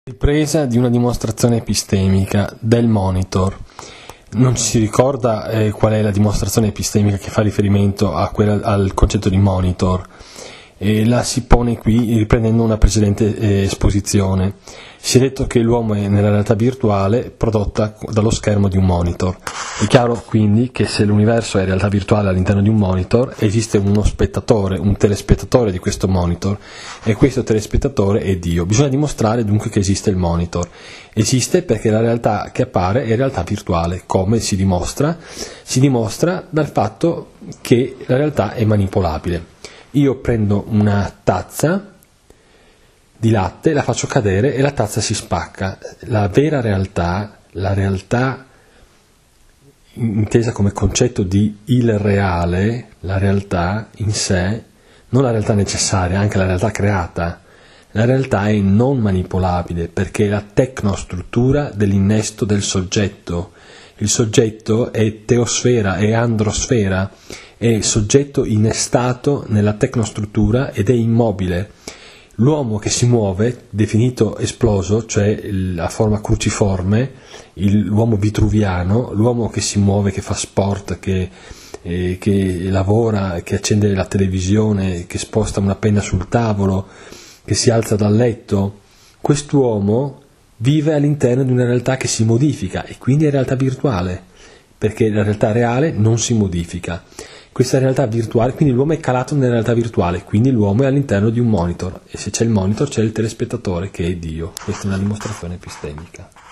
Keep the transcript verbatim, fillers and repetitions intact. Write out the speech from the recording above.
Ripresa di una dimostrazione epistemica del monitor. Non ci si ricorda eh, qual è la dimostrazione epistemica che fa riferimento a quella, al concetto di monitor, e la si pone qui riprendendo una precedente eh, esposizione. Si è detto che l'uomo è nella realtà virtuale prodotta dallo schermo di un monitor. È chiaro quindi che se l'universo è realtà virtuale all'interno di un monitor, esiste uno spettatore, un telespettatore di questo monitor, e questo telespettatore è Dio. Bisogna dimostrare dunque che esiste il monitor. Esiste perché la realtà che appare è realtà virtuale. Come si dimostra? Si dimostra dal fatto che la realtà è manipolabile. Io prendo una tazza di latte, la faccio cadere e la tazza si spacca. La vera realtà, la realtà intesa come concetto di il reale, la realtà in sé, non la realtà necessaria, anche la realtà creata, la realtà è non manipolabile perché è la tecnostruttura dell'innesto del soggetto. Il soggetto è teosfera, è androsfera, è soggetto innestato nella tecnostruttura ed è immobile. L'uomo che si muove, definito esploso, cioè la forma cruciforme, il, l'uomo vitruviano, l'uomo che si muove, che fa sport, che, eh, che lavora, che accende la televisione, che sposta una penna sul tavolo, che si alza dal letto, quest'uomo vive all'interno di una realtà che si modifica e quindi è realtà virtuale, perché la realtà reale non si modifica. Questa realtà virtuale, quindi l'uomo è calato nella realtà virtuale, quindi l'uomo è all'interno di un monitor, e se c'è il monitor c'è il telespettatore che è Dio. Questa è una dimostrazione epistemica.